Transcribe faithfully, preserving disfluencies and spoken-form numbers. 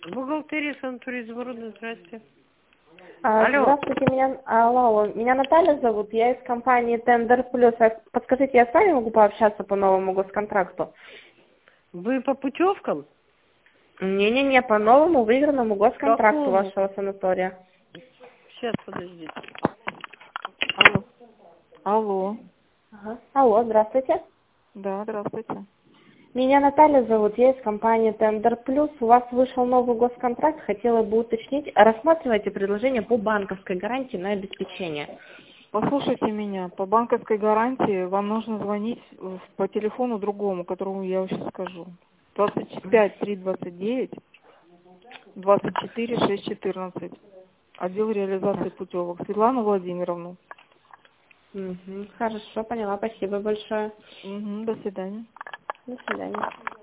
Бухгалтерия, санаторий Изумрудный, здрасте. А, Алло. Здравствуйте, меня, алло, алло, меня Наталья зовут, я из компании Tender Plus. А Подскажите, я с вами могу пообщаться по новому госконтракту? Вы по путевкам? Не-не-не, по новому выигранному госконтракту Какому? вашего санатория. Сейчас, подождите. Алло. Алло. Ага. Алло, здравствуйте. Да, здравствуйте. Меня Наталья зовут, я из компании Tender Plus. У вас вышел новый госконтракт, хотела бы уточнить, рассматриваете предложение по банковской гарантии на обеспечение? Послушайте меня. По банковской гарантии вам нужно звонить в- по телефону другому, которому я сейчас скажу. двадцать пять три двадцать девять двадцать четыре шесть четырнадцать. Отдел реализации путевок. Светлану Владимировну. Угу, хорошо, поняла, спасибо большое. Угу, до свидания. До свидания.